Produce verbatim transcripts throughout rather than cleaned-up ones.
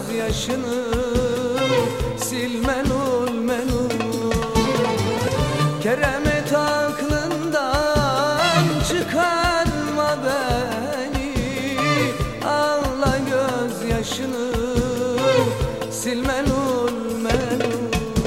gözyaşını sil melul melul. Keremet aklından çıkarma beni, ağla gözyaşını sil melul melul.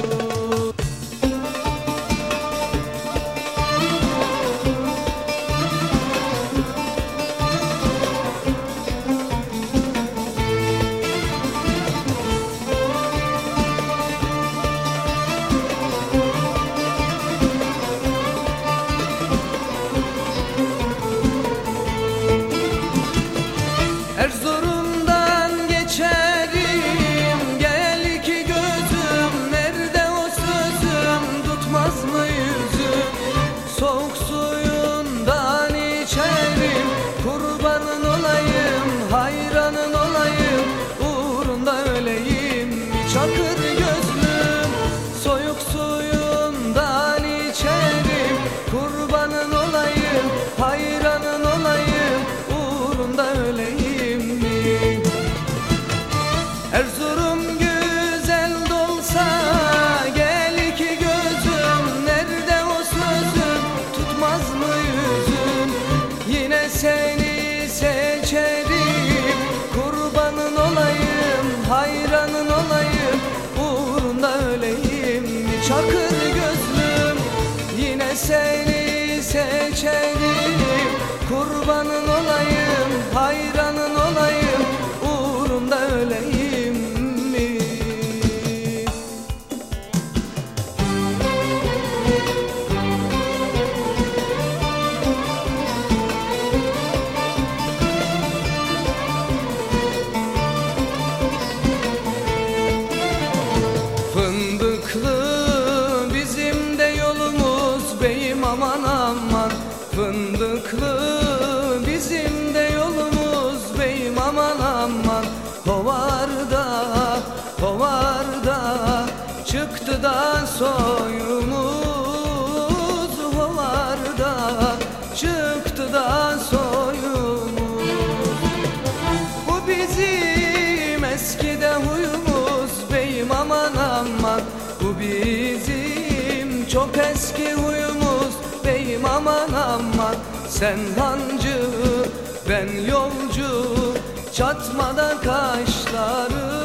Erzurum'dan geçerim, gel ki gözüm, nerede o sözüm, tutmaz mı yüzüm? Soğuk suyundan içerim, kurbanın olayım, hayranın olayım, uğrunda öleyim çakır gözlüm. Soğuk suyundan içerim, kurbanın olayım, hayranın olayım, uğrunda öleyim. Erzurum güzel dolsa, gel ki gözüm, nerede o sözüm, tutmaz mı yüzüm? Yine seni seçerim, kurbanın olayım, hayranın olayım, uğrunda öleyim çakır gözlüm. Yine seni seçerim, kurbanın olayım, hayranın olayım, uğrunda öleyim. Fındıklı bizim de yolumuz beyim, aman aman. Fındıklı bizim de yolumuz beyim, aman aman. Hovarda, hovarda çıktı da soyumuz, hovarda çıktı da soyumuz. Bu bizim eskide huyumuz beyim, aman aman. Bu bizim çok eski huyumuz beyim, aman aman. Sen hancı, ben yolcu, çatmada kaşları